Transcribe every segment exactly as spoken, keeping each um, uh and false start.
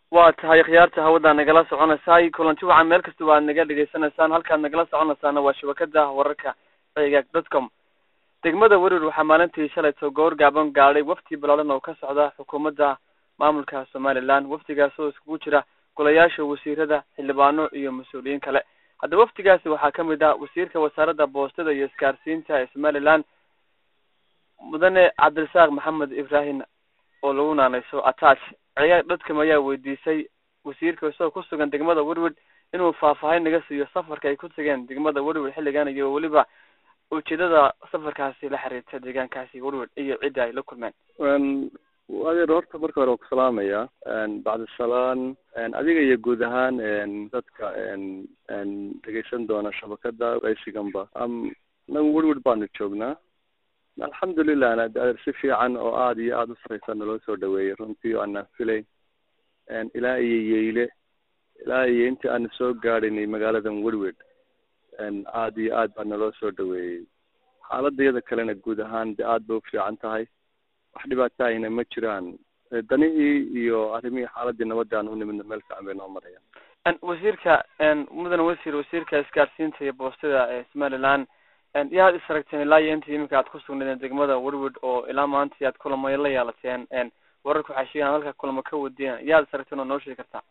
waa tahay khiyaarta hawada nagala soconaysay kulanti waxa meel kasta waa naga dhageysanaysaan halkaan nagala soconaysaana waa shabakada wararka eega dot com degmada Wareer waxa maalintii shalay soo goor gaaban gaaray wafti balaalan oo ka socda xukuumadda maamulka Soomaaliland waftigaas oo isku jira golayaasha wasiirada xildhibaano iyo mas'uuliyiin kale hadda waftigaasi waxa kamid ah wasiirka wasaaradda boostada iyo isgaarsiinta ee Soomaaliland mudane Cabdirasaaq Maxamed Ibrahim oo lagu naanayso attach ayaa dadka ma ayaa weydiisay wasiirka soo ku sugan degmada Wareer inuu faahfaahin naga siiyo safarka ay ku tageen degmada Wareer xilligan iyo waliba ujeedada safarkaasi la xiriirta deegaankaasi Wareer iyo cid ay la kulmeen een adeer horta marka hore ku salaamaya een bacda salaan een adiga iyo guud ahaan een dadka een een dhageysan doona shabakada raysiganba am nan Wareer baan joognaa alxamdulillah ana adeer si fiican oo aad iyo aad u sareysan loo soo dhaweeyay runtii aan filay een ilaa iyo yeyle ilaa iyo inta aan soo gaadhinay magaalada Wareer een aad iyo aad baan loo soo dhaweeyay xaaladdeeda kalena guud ahaan aad bay u fiican tahay wax dhibaato ah ma jiraan danihii iyo arrimihii xaaladii nabadda u nimid meel fiican bay noo marayaan an wasiirka an mudan wasiir wasiirka isgaarsiinta iyo boostada ee Soomaaliland an yaad isaragteen ilaa intii imika aad ku sugnaydeen degmada Wareer oo ilaa maanta aad kulamo la yeelateen an wararku xashiyan halka kulamo ka wadiyeen yaad isaragteen oo noo sheegi kartaa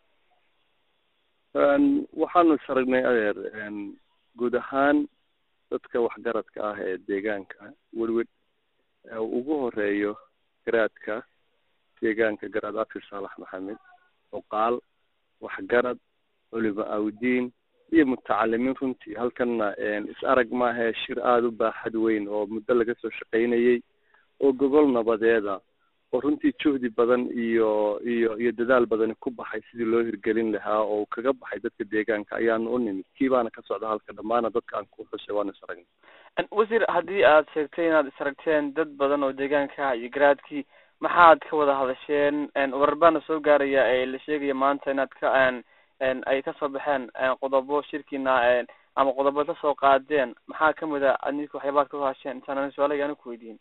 an waxaanu saragnay adeer an guud ahaan dadka waxgaradka ah ee deegaanka Wareer ugu horeeyo garaadka deegaanka garaad Afir Saalax Maxamed oo qaal waxgarad waliba awdiin iyo mutacalimiin runtii halkana is arag ma aha shir aad u baaxad weyn oo muddo laga soo shaqeynayay oo gobol nabadeeda oo runtii juhdi badan iyo iyo iyo dadaal badan ku baxay sidii loo hirgelin lahaa oo kaga baxay dadka deegaanka ayaan u nimid kiibaana ka socda halka dhamaana dadka aan ku xusay waan isaragn an wasiir hadii aad sheegtay inaad isaragteen dad badan oo deegaanka iyo garaadkii maxaad ka wada hadasheen an warbana soo gaaraya ee la sheegay maanta inaad ka aan an ay ka soo baxeen qodobo shirkina ama qodobo ka soo qaadeen maxaa kamid ah anigu waxyaabo ka hasheen intaan su'aalaha ku weydiin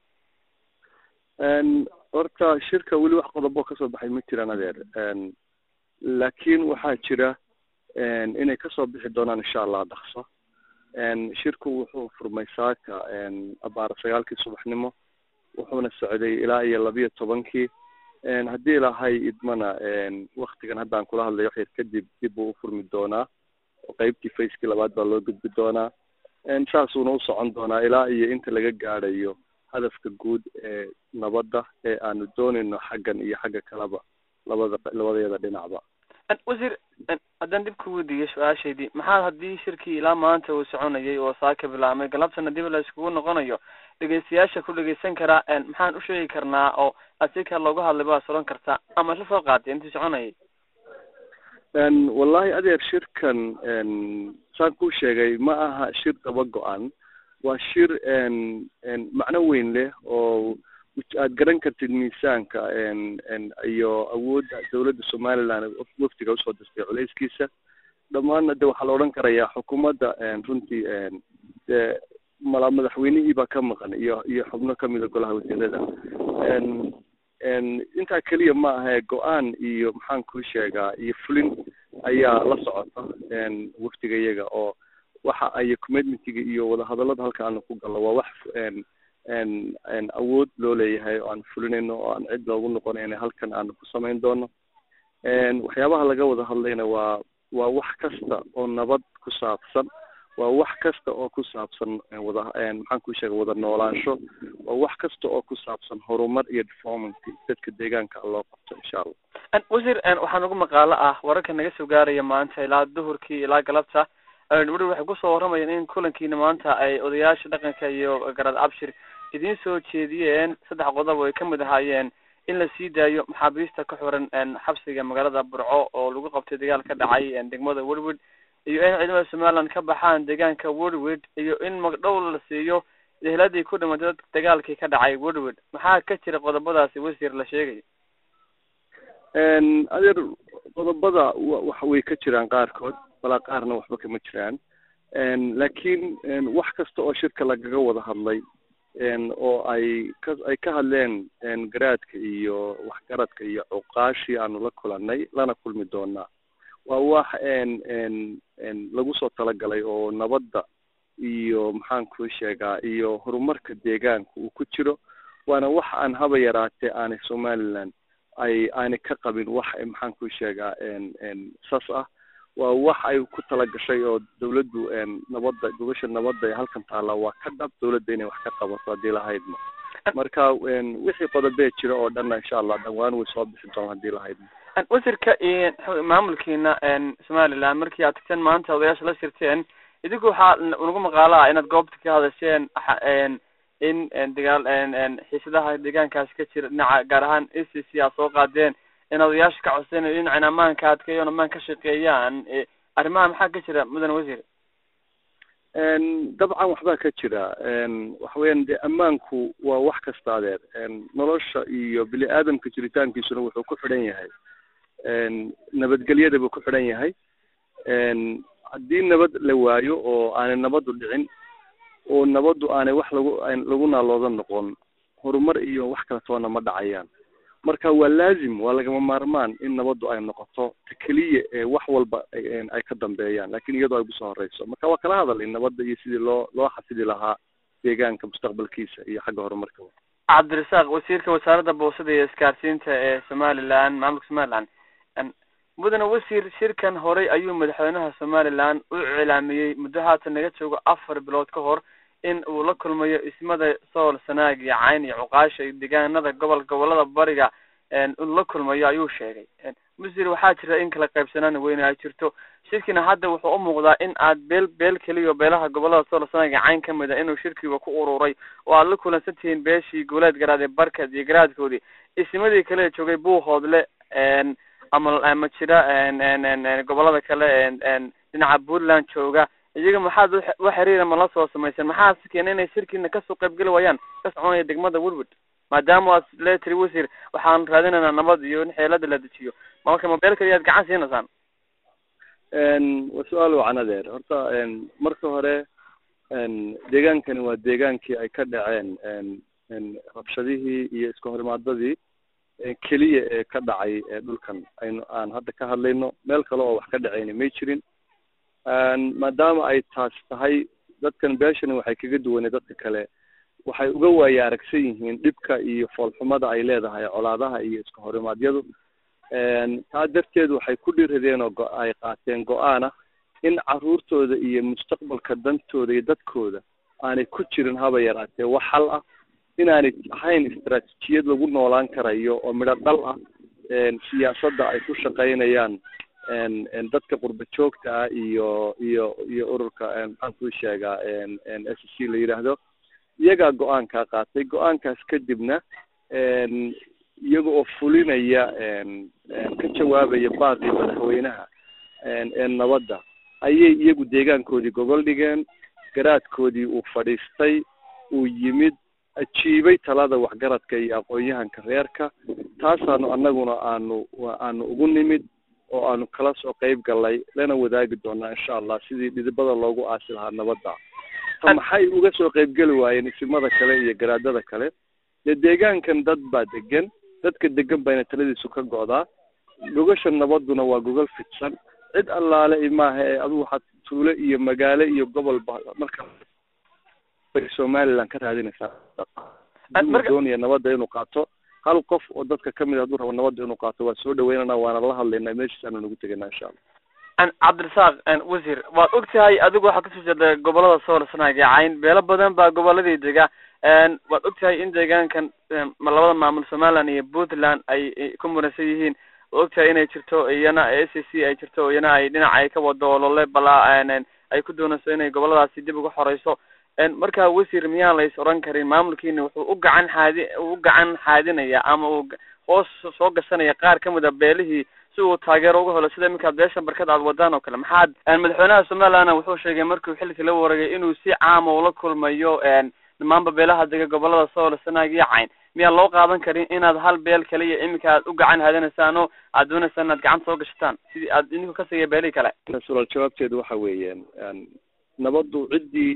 een horta shirka wali wax qodobo ka soo baxay ma jiraan adeer een laakiin waxaa jira een inay ka soo bixi doonaan insha Allah dhaqso een shirku wuxuu furmay saaka een abaar sagaalkii subaxnimo wuxuuna socday ilaa iyo laba iyo tobankii een hadii ilaahay idmana een waqtigan haddaan kula hadlayo xir kadib dib uu furmi doonaa oo qaybtii fayskii labaad baa loo gudbi doonaa een saasuuna u socon doonaa ilaa iyo inta laga gaarayo hadafka guud ee nabadda ee aanu doonayno xaggan iyo xagga kalaba labada labadeeda dhinacba wasiir haddaan dib ku weydiiyo su-aashaydii maxaa haddii shirkii ilaa maanta uu soconayay oo saaka bilaabmay galabtana dib la iskugu noqonayo dhegeystayaasha ku dhegeysan karaa maxaan u sheegi karnaa oo asika looga hadlay baa soron kartaa ama la soo qaatay intii soconayay een wallahi adeer shirkan een saan ku sheegay ma aha shir daba go-an waa shir een een macno weyn leh oo aad garan kartid miisaanka een een iyo awoodda dawladda Soomaaliland waftiga usoo dastay culayskiisa dhammaan de waxaa la odhan karayaa xukuumadda een runtii een de mala madaxweynihii baa ka maqan iyo iyo xubno kamid ah golaha wasiirada een een inta kaliya ma aha go-aan iyo maxaan ku sheegaa iyo fulin ayaa la socota een waftiga iyaga oo waxa ay commitmentiga iyo wada hadallada halka aan ku galno waa wax een een een awood loo leeyahay oo aan fulinayno oo aan cid loogu noqonayno halkan aan ku samayn doono een waxyaabaha laga wada hadlayna waa waa wax kasta oo nabad ku saabsan waa wax kasta oo ku saabsan wada een maxaan ku sheegay wada noolaansho waa wax kasta oo ku saabsan horumar iyo development dadka deegaanka loo qabto insha Allah an wasiir an waxaan ugu maqaalo ah wararka naga soo gaaraya maanta ilaa duhurkii ilaa galabta Wareer waxay ku soo waramayeen in kulankiina maanta ay odayaasha dhaqanka iyo garaad Abshir idin soo jeediyeen saddex qodob oo ay kamid ahaayeen in la sii daayo maxaabiista ka xiran een xabsiga magaalada Burco oo lagu qabtay dagaal ka dhacay een degmada Wareer iyo in ciidamada Soomaaliland ka baxaan deegaanka Wareer iyo in magdhow la siiyo eheladii ku dhimatay dagaalkii ka dhacay Wareer maxaa ka jira qodobadaasi wasiir la sheegay een adeer qodobada waxa way ka jiraan qaarkood wala qaarna waxba kama jiraan een laakiin wax kasta oo shirka lagaga wada hadlay oo ay ka ay ka hadleen garaadka iyo waxgaradka iyo cuqaashii aanu la kulanay lana kulmi doonaa waa wax lagu soo talagalay oo nabadda iyo maxaan ku sheegaa iyo horumarka deegaanka uu ku jiro waana wax aan haba yaraatee aanay Somaliland ay aanay ka qabin wax maxaan ku sheegaa sas ah waa wax ay ku talagashay oo dawladdu nabadda gobasha nabadda ee halkan taala waa ka dhab dawladda inay wax ka qabato hadii la haydmo marka wixii qodobee jira oo dhan insha Allah dhawaan way soo bixin doonaan hadii la haydmo wasirka maamulkiina Somaliland markii aad tagteen maanta odayaasha la shirteen idinku waxa ugu maqaalaa inaad goobta ka hadasheen in dagaal xiisadaha deegaankaas ka jira dhinaca gaar ahaan A C C aa soo qaadeen in odayaasha ka codsadeen in amaanka adkeeyo amaan ka shaqeeyaan arrimaha maxaa ka jira mudan wasiir dabcan waxba ka jira waxa weeyaan de amaanku waa wax kasta adeer nolosha iyo bili aadamka jiritaankiisuna wuxuu ku xidhan yahay nabadgelyada buu ku xidhan yahay haddii nabad la waayo oo aanay nabadu dhicin oo nabadu aanay wax lagu lagu naalooda noqon horumar iyo wax kala toona ma dhacayaan marka waa laazim waa lagama maarmaan in nabadu ay noqoto kaliya ee wax walba ay ka dambeeyaan laakiin iyadoo ay soo horeyso marka waa kala hadal in nabada iyo sidii loo loo xasili lahaa deegaanka mustaqbalkiisa iyo xagga horumarka Cabdirasaaq wasiirka wasaaradda boosada iyo isgaarsiinta ee Somaliland maamulka Somaliland mudane wasiir shirkan horey ayuu madaxweynaha Somaliland u cilaamiyay muddo haatan naga joogo afar bilood ka hor in uu la kulmayo ismada Sool Sanaag iyo Cayn iyo Cuqaasha iyo deegaanada gobol gobolada bariga in la kulmayo ayuu sheegay wasiir waxaa jira in kala qaybsanaan weyn ay jirto shirkina hadda wuxuu u muuqdaa in aad beel beel kaliya beelaha gobolada Sool Sanaag iyo Cayn kamid ah inuu shirkiiba ku ururay oo aad la kulansantiin beeshii goboleed garaad ee barka iyo garaadkoodii ismadii kale joogay buu hoodle ama ama jira gobolada kale dhinaca Puntland jooga iyaga maxaad wax xiriir ma la soo sameeysan maxaa keenay inay shirkina ka soo qayb gali waayaan ka soconaya degmada Woodward maadaama aad leetri wasiir waxaan raadinaynaa nabad iyo in xeelada la dejiyo marka mobile kaliya gacan siinaysan een wasu'aal wacan adeer horta marka hore deegaankani waa deegaankii ay ka dhaceen rabshadihii iyo isku horimaadadii kaliya ee ka dhacay dhulkan aynu aan hadda ka hadlayno meel kale oo wax ka dhacayna ma jirin maadaama ay taas tahay dadkan beeshani waxay kaga duwanay dadka kale waxay uga waaya aragsan yihiin dhibka iyo foolxumada ay leedahay colaadaha iyo isku horimaadyadu taa darteed waxay ku dhiiradeen oo ay qaateen go'aana in caruurtooda iyo mustaqbalka dantooda iyo dadkooda aanay ku jirin haba yaraatee wax xal ah inaanay ahayn istaraatiijiyad lagu noolaan karayo oo midho dhal ah siyaasadda ay ku shaqaynayaan dadka qurba joogta ah iyo iyo iyo ururka maxaan ku sheegaa S C la yiraahdo iyaga go'aanka qaatay go'aankaas kadibna iyaga oo fulinaya ka jawaabaya baaqi madaxweynaha nabadda ayay iyagu deegaankoodii gobol dhigeen garaadkoodii uu fadhiistay uu yimid ajiibay talada waxgaradka iyo aqoon-yahanka reerka taasaanu annaguna aanu aanu ugu nimid oo aanu kala soo qayb galay lana wadaagi doonaa insha Allah sidii dhidibada loogu aasi lahaa nabadda maxay uga soo qayb gali waayeen isimada kale iyo garaadada kale deegaankan dad baa degan dadka degan bayna taladiisu ka go'daa gogasha nabaduna waa gogol fidsan cid allaale imaaha ee adigu waxaad tuulo iyo magaalo iyo gobol marka Somaliland ka raadinaysaa doonaya nabadda inuu qaato hal qof oo dadka kamid ah hadduu rabo nabadda inuu qaato waa soo dhaweynana waana la hadlaynaa meeshaasaan nagu tegaynaa insha Allah an Cabdirasaaq an wasiir waad ogtahay adigu waxaad ka soo jeedaa gobolada Sool Sanaag iyo Cayn beelo badan baa goboladii dega een waad ogtahay in deegaankan labada maamul Somaliland iyo Puntland ay ku muransan yihiin ogtahay inay jirto iyana S C ay jirto iyana ay dhinac ay ka wado olole balaa ay ku doonayso inay goboladaasi dib uga xoreyso marka wasiir miyaan la is oran karin maamulkiina wuxuu u gacan xaadi u gacan xaadinaya ama uu hoos soo gashanaya qaar kamid ah beelihii si uu taageero uga helo sida iminka beeshan barkad aad wadaan oo kale maxaad madaxweynaha Somaliland wuxuu sheegay markii xilka la wareegay inuu si caam ah ula kulmayo dhammaan beelaha dega gobolada Sool Sanaag iyo Cayn miyaa loo qaadan karin inaad hal beel kaliya iminka aad u gacan haadinaysaan oo aad doonaysaan inaad gacan soo gashataan sidii aad idinku ka sagay beelay kale su'aal jawaabteedu waxa weeyaan nabaddu cidii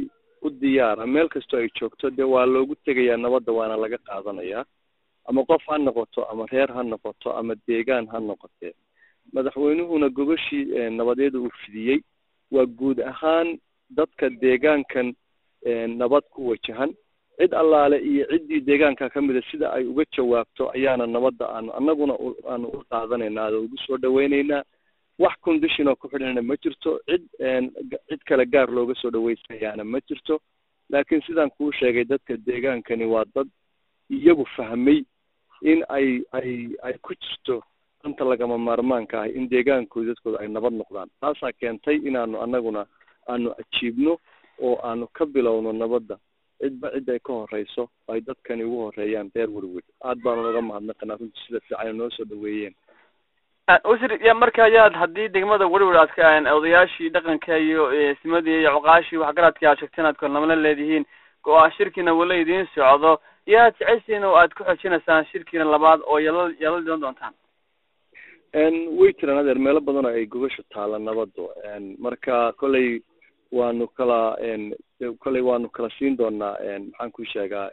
u diyaara meel kastoo ay joogto dee waa loogu tegayaa nabadda waana laga qaadanayaa ama qof ha noqoto ama reer ha noqoto ama deegaan ha noqotee madaxweynuhuna gogashii nabadeeda uu fidiyey waa guud ahaan dadka deegaankan nabad ku wajahan cid allaale iyo ciddii deegaanka ka mida sida ay uga jawaabto ayaana nabadda aanu annaguna aanu u qaadanaynaa oo ugu soo dhawaynaynaa wax condition oo ku xidhana ma jirto cid cid kale gaar looga soo dhawaysayaana ma jirto laakiin sidaan kuu sheegay dadka deegaankani waa dad iyagu fahmay in ay ay ay ku jirto danta lagama maarmaanka ah in deegaankooda dadkooda ay nabad noqdaan taasaa keentay inaanu annaguna aanu ajiibno oo aanu ka bilowno nabadda cidba cid ay ka horeyso ay dadkani ugu horeeyaan reer werwer aad baanu uga mahadnaqanaa runtii sida fiican noo soo dhaweeyeen wasiir ya marka ayaad haddii degmada werwer aad ka odayaashii dhaqanka iyo simadii iyo cuqaashii waxgaradkii aad sheegteen aad kornamala leedihiin go-aan shirkiina wala idiin socdo yaad jeceshiin oo aad ku xojinaysaan shirkiina labaad oo yala yala doon doontaan way jiraan adeer meelo badan oo ay gogasha taala nabaddu marka kolley waanu kala kolley waanu kala siin doonaa maxaan ku sheegaa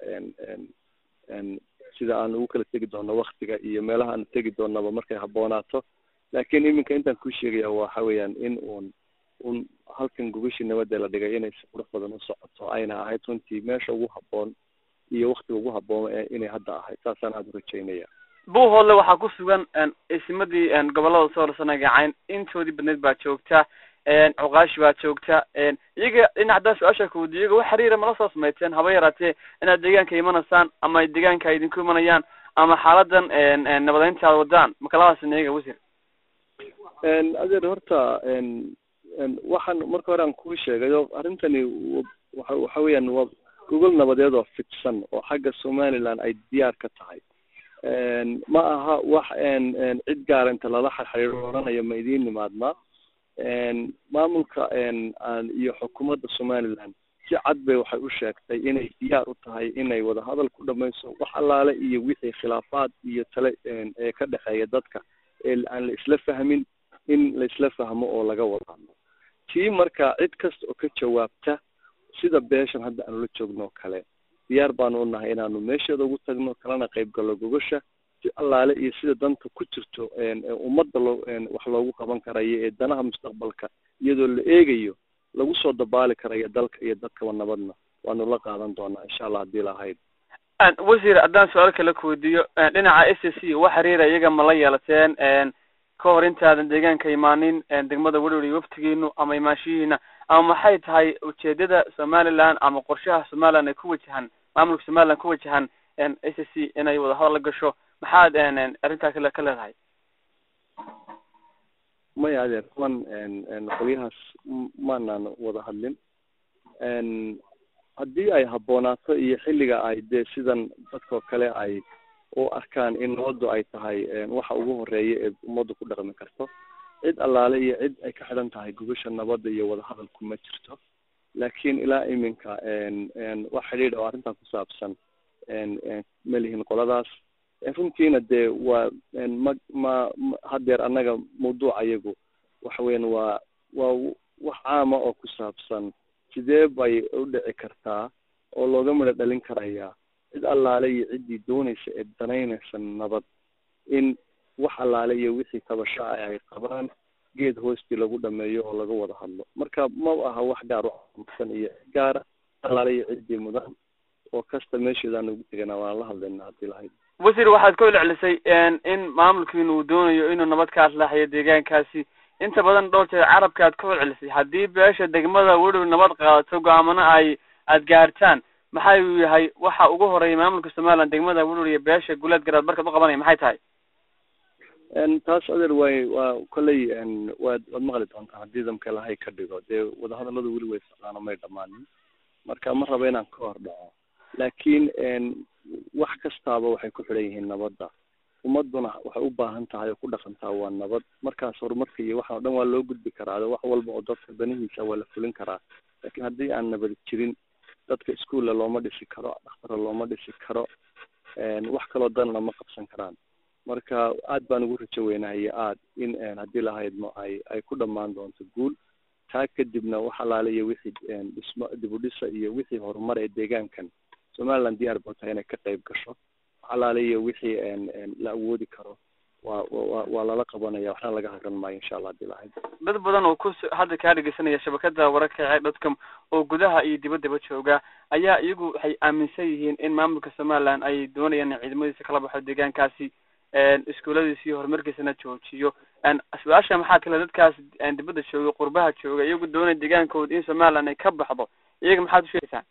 sida aan ugu kala tegi doono waktiga iyo meelaha aanu tegi doonaba markay habboonaato laakiin iminka intaan ku sheegaya waxa weeyaan in uun un halkan gogashii nabadda la dhigay inay si qurux badan u socoto ayna ahayd runtii meesha ugu habboon iyo waktiga ugu habboon inay hadda ahayd saasaan aada u rajaynaya buuhoodle waxaa ku sugan isimadii gobollada soo horsana gacayn intoodii badneed baa joogta cuqaashi baa joogta iyaga dhinacdaa su-aasha kawadi iyaga wax xiriira mala soo samayteen haba yaraatee inaad deegaanka imanaysaan ama deegaanka ay idinku imanayaan ama xaaladan nabadeynta aad wadaan makaladaasina iyaga wasiir adeer horta waxaan marka hore aan kuu sheegayo arrintani waxa waxa weeyaan waa gogol nabadeed oo fidsan oo xagga somaliland ay diyaar ka tahay ma aha wax cid gaara inta lala xirxiriiro oranayo ma idiin nimaadnaa maamulka iyo xukuumadda somaliland si cad bay waxay u sheegtay inay diyaar u tahay inay wada hadal ku dhamayso wax allaale iyo wixii khilaafaad iyo tale ee ka dhexeeya dadka ee aan la isla fahmin in la isla fahmo oo laga wada hadlo tii marka cid kasta oo ka jawaabta sida beeshan hadda aanu la joogno oo kale diyaar baanu u nahay inaanu meesheeda ugu tagno kalena qayb gallo gogosha si allaale iyo sida danta ku jirto ummadda loo wax loogu qaban karayo ee danaha mustaqbalka iyadoo la eegayo lagu soo dabaali karayo dalka iyo dadkaba nabadna waanu la qaadan doonaa insha allah haddii lahayd wasiir haddaan su-aal kala kuweydiiyo dhinaca s s c wax xiriira iyaga ma la yeelateen ka hor intaadan deegaanka imaanin degmada werwer iyo waftigiinu ama imaanshihiina ama maxay tahay ujeedada somaliland ama qorshaha somaliland ay ku wajahan maamulka somaliland ku wajahan s s c inay wada hadal la gasho maxaad arrintaa kale ka leedahay maya adeer kuwan qolyahaas maanaan wada hadlin haddii ay habboonaato iyo xilliga ay dee sidan dadkao kale ay u arkaan in nabaddu ay tahay waxa ugu horeeya ee ummaddu ku dhaqmi karto cid allaale iyo cid ay ka xidhan tahay gogosha nabadda iyo wada hadalku ma jirto laakiin ilaa iminka wax xidhiidh oo arrintan ku saabsan ma lihin qoladaas runtiina dee waa ma ma haddeer annaga mawduuca iyagu waxa weyan waa waa wax caama oo ku saabsan sidee bay u dhici kartaa oo looga midho dhalin karayaa cid allaale iyo ciddii doonaysa ee danaynaysa nabad in wax allaale iyo wixii tabasho ah ay qabaan geed hoostii lagu dhameeyo oo laga wada hadlo marka ma aha wax gaar usan iyo gaara allaale iyo ciddii mudan oo kasta meesheedaan ugu tegana waan la hadlaynaa haddii lahayd wasiir waxaad ku celcelisay in maamulkiinu uu doonayo inuu nabad ka aslaaxayo deegaankaasi inta badan dhowr jeer carabka aad ku celcelisay haddii beesha degmada werwer nabad qaadato go-aamana ay aad gaartaan maxay uu yahay waxa ugu horeeya maamulka somaliland degmada werwer iyo beesha guleed garaad markaad u qabanaya maxay tahay taas adeer way waa kolley waad waad maqli doontaa haddii damka lahay ka dhigo dee wadahadalladu weli way socdaano may dhammaanin marka ma raba inaan ka hor dhaco laakiin wax kastaaba waxay ku xidhan yihiin nabadda ummadduna waxay u baahan tahay oo ku dhaqantaa waa nabad markaas horumarka iyo waxa o dhan waa loo gudbi karaa wax walba oo dadka danihiisa waa la fulin karaa laakiin haddii aan nabad jirin dadka iskuulla looma dhisi karo dhaktara looma dhisi karo wax kaloo danna ma qabsan karaan marka aad baan ugu rajo weynahay aad in haddii lahaydmo ay ay ku dhammaan doonto guul taa kadibna wax alaaliya wixii dhismo dib u dhisa iyo wixii horumar ee deegaankan Somaliland diyaar buu tahay inay ka qayb gasho wax alaaliya wixii la awoodi karo waa waa waa lala qabanaya waxna laga haran maayo insha Allah dilaahay dad badan oo ku hadda ka dhageysanaya shabakada wararka ee dadka oo gudaha iyo dibadda jooga ayaa iyagu waxay aaminsan yihiin in maamulka Somaliland ay doonayaan ciidamadiisa kala baxo deegaankaasi een iskuuladiisa horumarkiisana joojiyo aan asbaasha maxaa kale dadkaas aan dibadda jooga qurbaha jooga iyagu doonay deegaankooda in Somaliland ay ka baxdo iyaga maxaad u sheegaysaa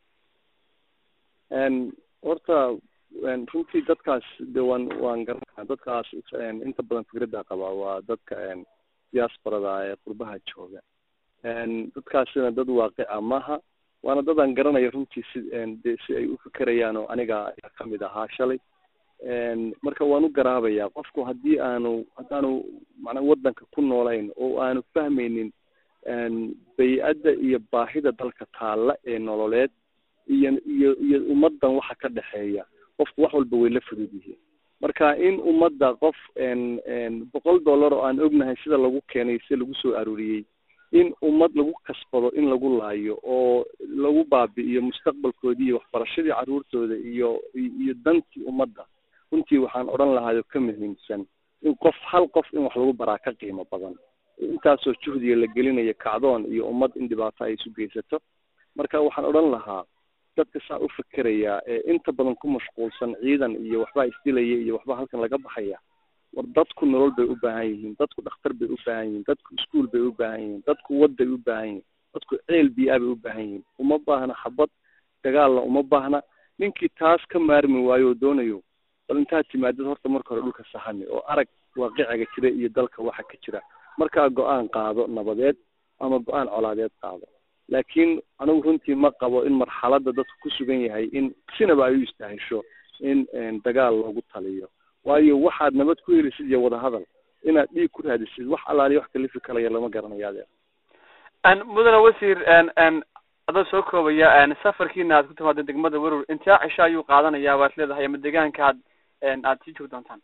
een horta een runtii dadkaas waan waan garanaa dadkaas inta badan fikradda qaba waa dadka een diasporada ee qurbaha jooga een dadkaasina dad waaqic ah maaha waana dad aan garanayo runtii si een si ay u fikrayaan oo aniga ka mid ahaa shalay een marka waan u garaabayaa qofku hadii aanu hadaanu macna wadanka ku noolayn oo aanu fahmaynin een bay'ada iyo baahida dalka taala ee nololeed iyo iyo iyo ummadan waxa ka dhaxeeya qofku wax walba way la fudud yihiin marka in ummadda qof een een boqol dollar oo aan ognahay sida lagu keenay si lagu soo aruuriyay in ummad lagu kasbado in lagu laayo oo lagu baabi'iyo mustaqbalkoodii waxbarashadii caruurtooda iyo iyo dantii ummadda runtii waxaan oran lahaa ka muhiimsan in qof hal qof in wax lagu baraa ka qiimo badan intaasoo juhdiga la gelinayo kacdoon iyo ummad in dhibaato ay isu geysato marka waxaan oran lahaa dadka saa u fikiraya ee inta badan ku mashquulsan ciidan iyo waxba isdilaya iyo waxba halkan laga baxaya war dadku nolol bay u baahan yihiin dadku dhakhtar bay u baahan yihiin dadku iskuul bay u baahan yihiin dadku wad bay u baahan yihiin dadku ceel biyo bay u baahan yihiin uma baahna xabad dagaal uma baahna ninkii taas ka maarmi waayo doonayo bal inta timaadad horta marka hore dhulka saxami oo arag waaqiciga jira iyo dalka waxa ka jira marka go'aan qaado nabadeed ama go'aan colaadeed qaado laakiin anigu runtii ma qabo in marxaladda dadku ku sugan yahay in sinaba ay u istaahisho in dagaal loogu taliyo waayo waxaad nabad ku helisid iyo wada hadal inaad dhiig ku raadisid wax alaali wax kalifi kalaya lama garanayo adeer aan mudana wasiir aan aan adoo soo koobaya aan safarkiina aad ku timaado degmada Waruur inta cisha ayuu qaadanayaa waad leedahay ama deegaanka aad aad sii joog doontaan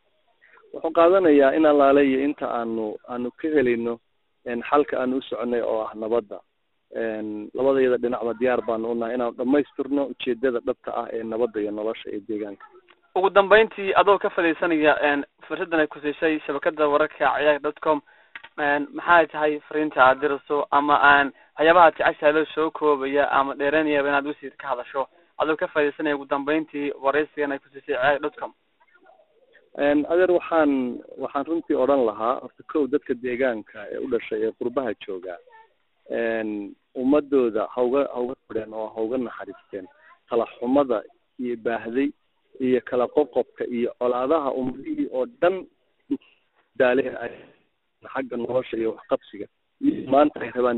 wuxuu qaadanayaa in alaaleeyo inta aanu aanu ka helayno xalka aanu u soconay oo ah nabadda een labadayada dhinacba diyaar baan u nahay inaan dhamaystirno ujeedada dhabta ah ee nabadda iyo nolosha ee deegaanka ugu dambeyntii adoo ka fadhiisanaya een fursadan ay ku siisay shabakada wararka ciyaar dot com een maxay tahay fariinta aad dirayso ama aan waxyaabaha jeceshahay loo soo koobaya ama dheeranaya inaad wasiir ka hadasho adoo ka fadhiisanaya ugu dambeyntii waraysigan ay ku siisay ciyaar dot com een adeer waxaan waxaan runtii oran lahaa horta kow dadka deegaanka ee u dhashay ee qurbaha jooga een ummadooda hawga hawga fadhiyaan oo hawga naxariisteen kala xumada iyo baahday iyo kala qoqobka iyo colaadaha ummadii oo dhan daalay ay xagga nolosha iyo wax qabsiga maanta ay rabaan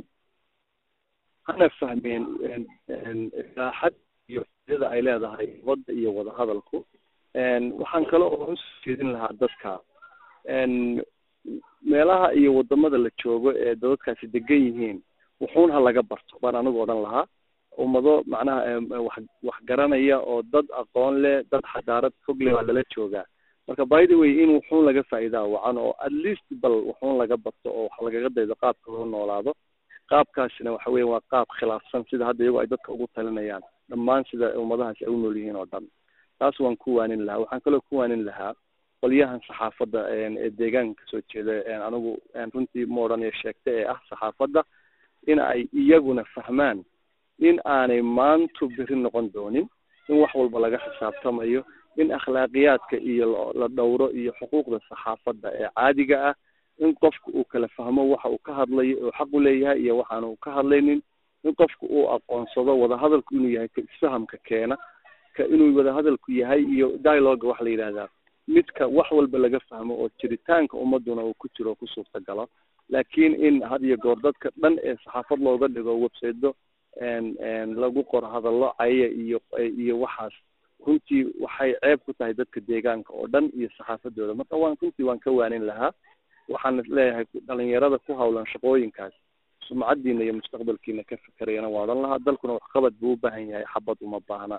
hana fahmeen een raaxad iyo sida ay leedahay wada iyo wada hadalku een waxaan kale oo u jeedin lahaa dadka een meelaha iyo wadamada la joogo ee dadkaasi degan yihiin wuxuuna laga barto baan anigu oran lahaa ummado macnaha wax wax garanaya oo dad aqoon leh dad xadaarad fog leh wala jooga marka by the way in wuxuu laga faa'iidaa wacan oo at least bal wuxuu laga barto oo wax laga daydo qaabka loo noolaado qaabkaasina waxa weeye waa qaab khilaafsan sida hadda iyagu ay dadka ugu talinayaan dhammaan sida ummadahaas ay u nool yihiin oo dhan taas waan ku waanin lahaa waxaan kaloo ku waanin lahaa qoliyahan saxaafadda ee deegaanka soo jeeda anigu runtii moodhan ee sheegtay ee ah saxaafadda in ay iyaguna fahmaan in aanay maantu biri noqon doonin in wax walba laga xisaabtamayo in akhlaaqiyaadka iyo la dhowro iyo xuquuqda saxaafadda ee caadiga ah in qofku uu kala fahmo waxa uu ka hadlayo oo xaq u leeyahay iyo waxaan uu ka hadlaynin in qofku uu aqoonsado wada hadalku inuu yahay ka isfahamka keena ka inuu wada hadalku yahay iyo dialogue wax la yiraahdaa midka wax walba laga fahmo oo jiritaanka ummaduna uu ku jiro ku suurtagalo laakiin in had iyo goor dadka dhan ee saxaafad looga dhigo website een een lagu qor hadallo caya iyo iyo waxaas runtii waxay ceeb ku tahay dadka deegaanka oo dhan iyo saxaafadooda marka waan runtii waan ka waanin lahaa waxaan leeyahay dhalinyarada ku hawlan shaqooyinkaas sumcadiina iyo mustaqbalkiina ka fikirayana waa oran lahaa dalkuna wax qabad buu u baahan yahay xabad uma baahna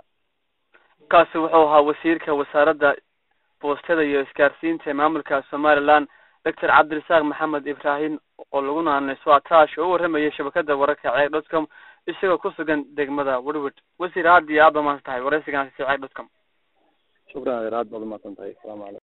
kaasi wuxuu ahaa wasiirka wasaaradda boostada iyo isgaarsiinta maamulka Somaliland doctor cabdirasaaq maxamed ibraahim oo lagu naanayso ataash oo warramaya shabakada wararka ceeg dot com isagoo ku sugan degmada Woodward. wasiir aad iyo aad u mahadsantahay waraysigan ceeg dot com. shukran aad baad u mahadsantahay. Assalaamu calaykum.